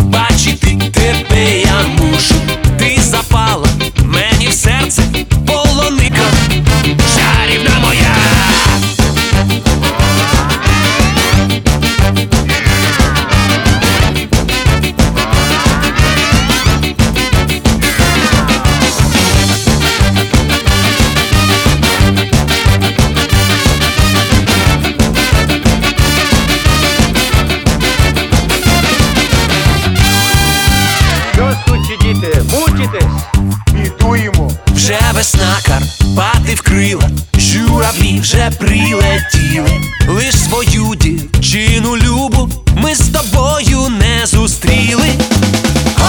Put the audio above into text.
бачити тебе я мушу. Ти запала мені в серце, полоника, чарівна моя. Діти, мучитесь, бідуємо. Вже весна, Карпати вкрила, журавлі вже прилетіли. Лиш свою дівчину любу ми з тобою